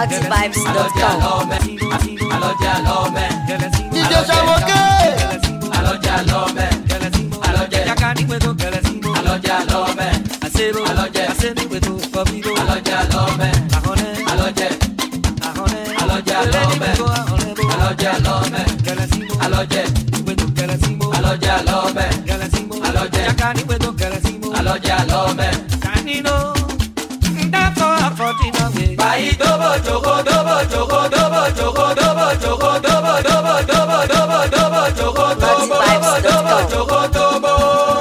MultiVibes.com. Alọ́jà lọ́mẹ́. DJ Samoke. Alọ́jà lọ́mẹ́. Alọ́jà Yakaniwedo Kelesimo. Alọ́jà lọ́mẹ́. Asero. Alọ́jà. Aseniwedo Kobido. Alọ́jà lọ́mẹ́. Ahone. Alọ́jà. Ahone. Alọ́jà lọ́mẹ́. Alọ́jà lọ́mẹ́. Kelesimo. Alọ́jà. Wedo Kelesimo. Alọ́jà lọ́mẹ́. Kelesimo. Alọ́jà. Yakaniwedo Kelesimo. Alọ́jà lọ́mẹ́. Kanino. Ndako afọtina we. Bayi dobo joko dobo joko dobo joko dobo joko dobo dobo dobo dobo dobo joko dobo dobo joko dobo.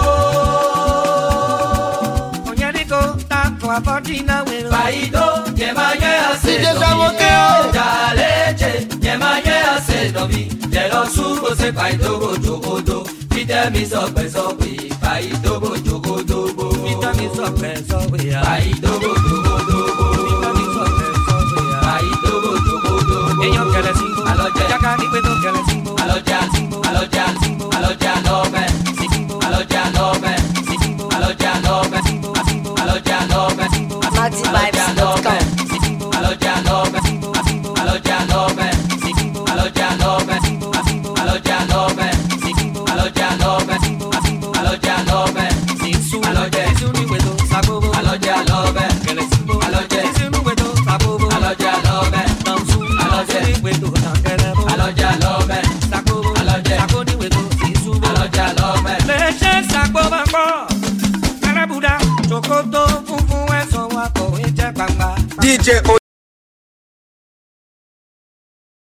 Onyaniko ndako afọtina we. Bayi do nyemanye ase DJ dobi. Samoke. Jaleje nyemanye ase dobi. Jelo sugo se bayi dobo joko do. Fitemi sọpẹ sọpẹ bayi dobo joko dobo. Fitami sọpẹ sọpẹ ya. Bayi dobo joko dobo. Fitami sọpẹ sọpẹ ya. Bayi dobo joko dobo. Eyan Kelesimo. Alọ́jà. Yakaniwedo Kelesimo. Alọ́jà. Alọ́jà. Alọ́jà lọ́mẹ́. Alọ́jà lọ́mẹ́. Alọ́jà lọ́mẹ́. Alọ́jà lọ́mẹ́. MultiVibes.com. Alọ́jà lọ́mẹ́. Alọ́jà lọ́mẹ́. Alọ́jà lọ́mẹ́. Alọ́jà lọ́mẹ́. Alọ́jà lọ́mẹ́. Alọ́jà lọ́mẹ́. Alọ́jà. Isuniwedo Sabobo. Alọ́jà lọ́mẹ́. Kelesimo. Alọ́jà. Isuniwedo Sabobo. Alọ́jà lọ́mẹ́. Namsu. Alọ́jà. Isuniwedo Tankelebo. Alọ́jà lọ́mẹ́. Sabobo. Alọ́jà. Sakoniwedo Isubo. Alọ́jà lọ́mẹ́. Leche Sagbobambo. Kalabuda. Chokoto funfun ẹ̀sán wa kò ń jẹ́ gbangba. DJ